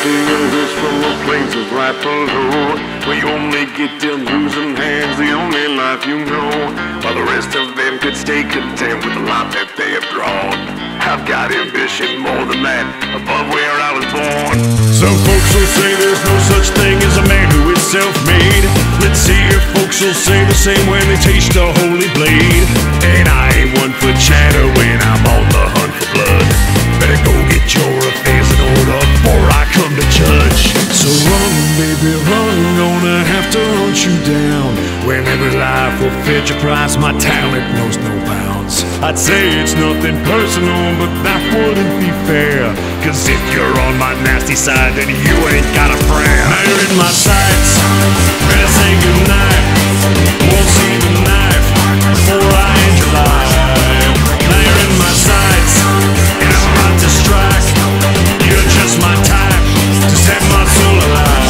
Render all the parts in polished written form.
Hearing this from the places right below, where you only get to losing hands, the only life you know, while the rest of them could stay content with the life that they have drawn. I've got ambition more than that, above where I was born. Some folks will say there's no such thing as a man who is self-made. Let's see if folks will say the same when they taste a holy blade. And I ain't one for chatter when I'm on the hunt for blood. Better go get your affairs in order before I come to judge. So run, baby, run, gonna have to hunt you down. When every life will fetch a price, my talent knows no bounds. I'd say it's nothing personal, but that wouldn't be fair. Cause if you're on my nasty side, then you ain't got a friend. Now you're in my sights, better say goodnight. Won't see the knife before I end your life. Now you're in my sights, and I'm about to strike. You're just my type to set my soul alight.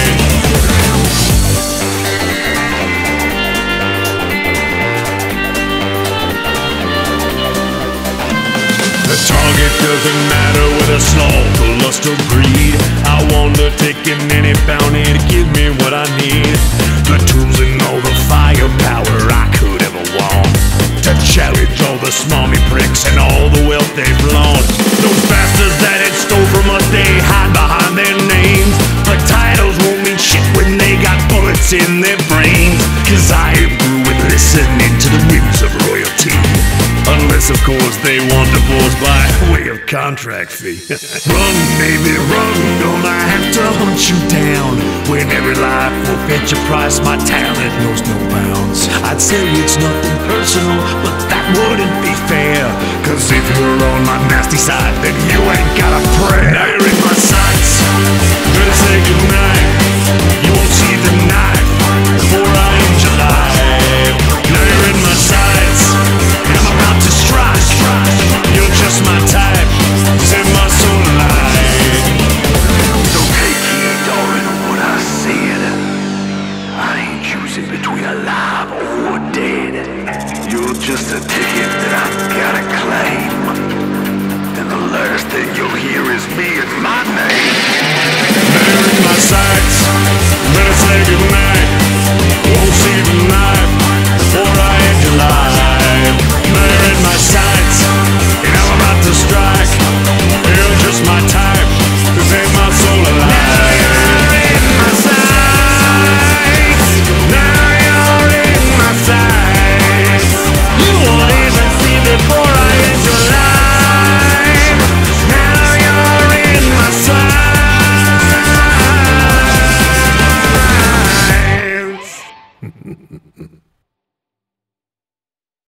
The target doesn't matter whether sloth or lust or greed. I wander taking any bounty to give me what I need. The tools and all the firepower I could ever want, to challenge all the smarmy pricks and all the wealth they flaunt. Those bastards that had stole from us, they hide behind their names. But titles won't mean shit when they got bullets in their brains. Cause I am through with listening to the whims of royalty. Unless, of course, they want divorce by way of contract fee. Run, baby, run, gonna have to hunt you down. When every life will fetch a price, my talent knows no bounds. I'd say it's nothing personal, but that wouldn't be fair. Cause if you're on my nasty side, then you ain't got a prayer. Now you're in my sights, better say goodnight. You won't see the knife before I end your life. Now you're in my sights, I'm about to strike. You're just my type, set my soul alight. So take heed, darling, of what I said. I ain't choosing between alive or dead. You're just a ticket that I've gotta claim. And the last thing you'll hear is me and my name.